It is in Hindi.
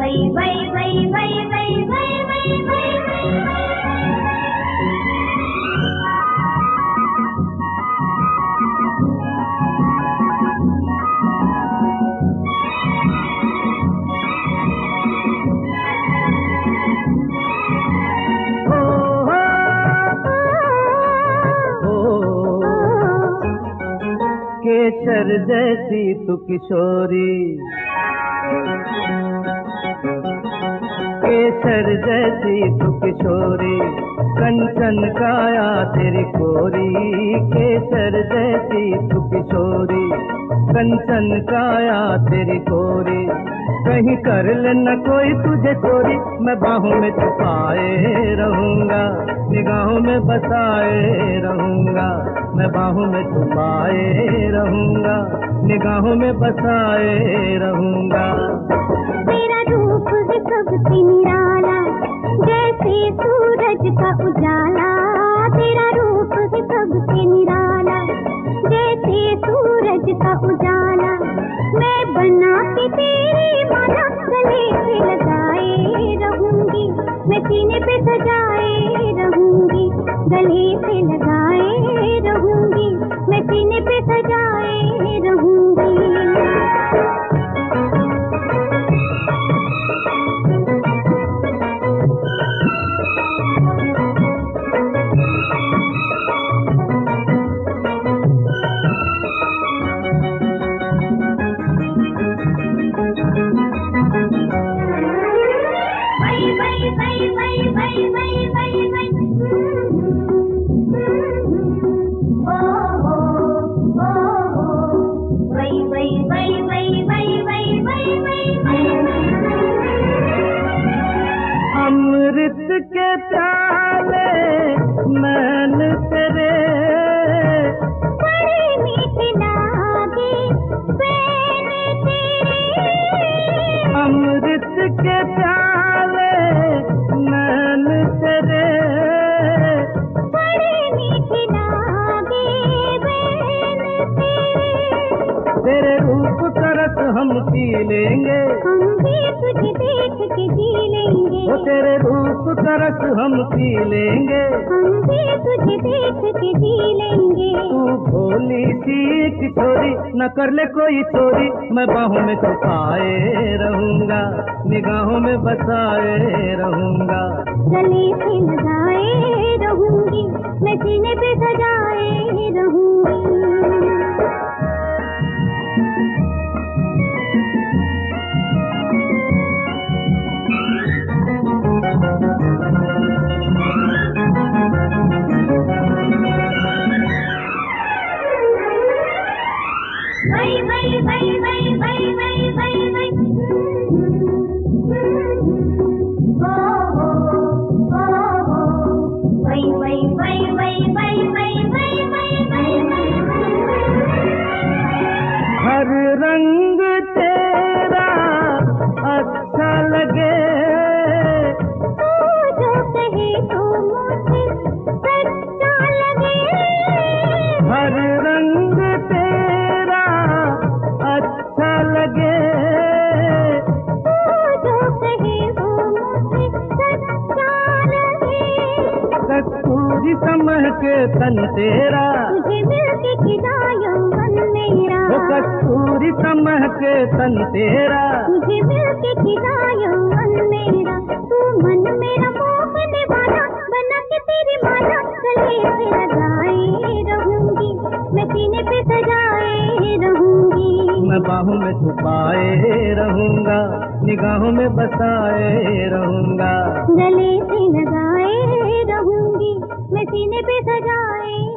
वही वही वही वही वही वही वही वही केसर जैसी तू किशोरी, केसर जैसी तू किशोरी, कंचन काया तेरी कोरी। केसर जैसी तू किशोरी, कंचन काया तेरी कोरी। कहीं कर ले न कोई तुझे चोरी, मैं बाहों में छुपाए रहूंगा, निगाहों में बसाए रहूंगा। मैं बाहों में छुपाए रहूंगा, निगाहों में बसाए रहूंगा। तेरा रूप है सबसे निराला, जैसे सूरज का उजाला। तेरा रूप है सबसे निराला, जैसे सूरज का उजाला। मैं बना के तेरी माला गले से लगाए रहूंगी, मैं सीने पे सजाए रहूंगी, गले से लगाए रहूंगी, मैं सीने पे सजाए रहूंगी। अमृत के प्याले मैन तेरे, बड़े मीठे लागे बैन तेरे। अमृत के प्याले मैन तेरे, बड़े मीठे लागे बैन तेरे। तेरे रूप का रस हम पी लेंगे, हम भी तुझे देख के जी लेंगे। वो तेरे रूप का रस हम पी लेंगे, हम भी तुझे देख के जी लेंगे। तू भोली सी किशोरी, न कर ले कोई चोरी। मैं बाहों में छुपाए रहूंगा, निगाहों में बसाए रहूंगा। गले से लगाए रहूंगी, मैं सीने पे सजाए रहूंगी। वही वही वही वही वही वही वही वही वही वही वही वही वही वही वही वही। हर रंग तेरा अच्छा लगे, तू जो कहे तो मुझे सच्चा लगे। हर रंग तेरा अच्छा लगे, तू जो कहे वो मुझे सच्चा लगे। कस्तूरी समझ के तन तेरा, तुझे मिलके खिला यौवन मेरा। वो कस्तूरी समझ के तन तेरा, तुझे मिलके खिला यौवन मेरा। तू मन मेरा मोहने वाला, बना के तेरी माला गले से लगाए रहूंगी, मैं सीने पे सजाए रहूंगी। मैं बाहों में छुपाए रहूंगा, निगाहों में बसाए रहूंगा। गले से लगाए रहूंगी, मैं सीने पे सजाए